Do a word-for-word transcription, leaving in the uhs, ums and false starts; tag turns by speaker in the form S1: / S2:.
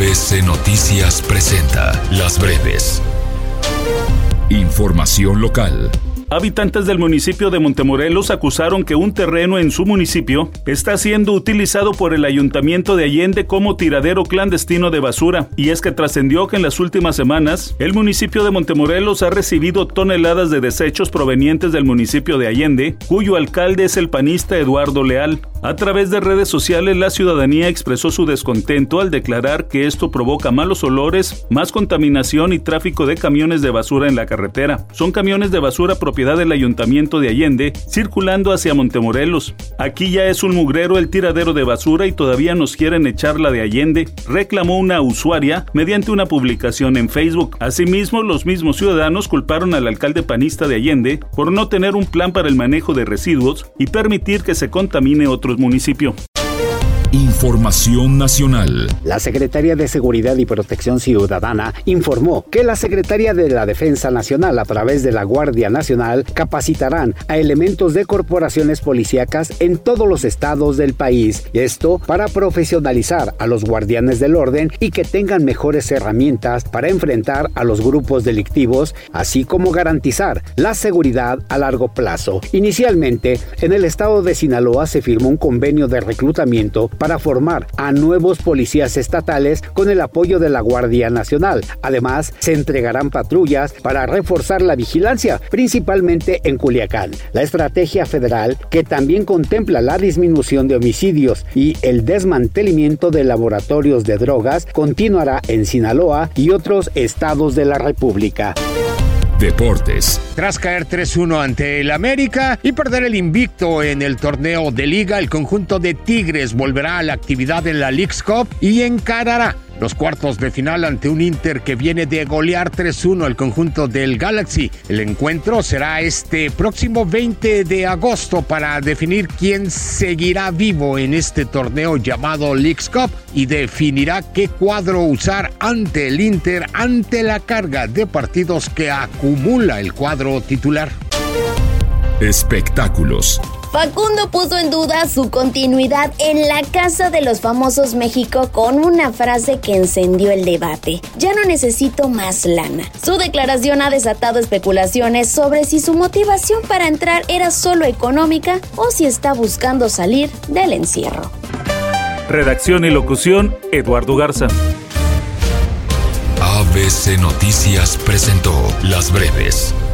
S1: A B C Noticias presenta Las Breves. Información local.
S2: Habitantes del municipio de Montemorelos acusaron que un terreno en su municipio está siendo utilizado por el ayuntamiento de Allende como tiradero clandestino de basura. Y es que trascendió que en las últimas semanas, el municipio de Montemorelos ha recibido toneladas de desechos provenientes del municipio de Allende, cuyo alcalde es el panista Eduardo Leal. A través de redes sociales, la ciudadanía expresó su descontento al declarar que esto provoca malos olores, más contaminación y tráfico de camiones de basura en la carretera. Son camiones de basura propiedad del ayuntamiento de Allende circulando hacia Montemorelos. Aquí ya es un mugrero el tiradero de basura y todavía nos quieren echar la de Allende, reclamó una usuaria mediante una publicación en Facebook. Asimismo, los mismos ciudadanos culparon al alcalde panista de Allende por no tener un plan para el manejo de residuos y permitir que se contamine otros municipios.
S1: Información nacional.
S3: La Secretaría de Seguridad y Protección Ciudadana informó que la Secretaría de la Defensa Nacional a través de la Guardia Nacional capacitarán a elementos de corporaciones policíacas en todos los estados del país. Esto para profesionalizar a los guardianes del orden y que tengan mejores herramientas para enfrentar a los grupos delictivos, así como garantizar la seguridad a largo plazo. Inicialmente, en el estado de Sinaloa se firmó un convenio de reclutamiento para formar a nuevos policías estatales con el apoyo de la Guardia Nacional. Además, se entregarán patrullas para reforzar la vigilancia, principalmente en Culiacán. La estrategia federal, que también contempla la disminución de homicidios y el desmantelamiento de laboratorios de drogas, continuará en Sinaloa y otros estados de la República.
S1: Deportes.
S4: Tras caer tres uno ante el América y perder el invicto en el torneo de Liga, el conjunto de Tigres volverá a la actividad en la Leagues Cup y encarará los cuartos de final ante un Inter que viene de golear tres uno al conjunto del Galaxy. El encuentro será este próximo veinte de agosto para definir quién seguirá vivo en este torneo llamado Leagues Cup y definirá qué cuadro usar ante el Inter ante la carga de partidos que acumula el cuadro titular.
S1: Espectáculos.
S5: Facundo puso en duda su continuidad en la Casa de los Famosos México con una frase que encendió el debate: ya no necesito más lana. Su declaración ha desatado especulaciones sobre si su motivación para entrar era solo económica o si está buscando salir del encierro.
S2: Redacción y locución, Eduardo Garza.
S1: A B C Noticias presentó Las Breves.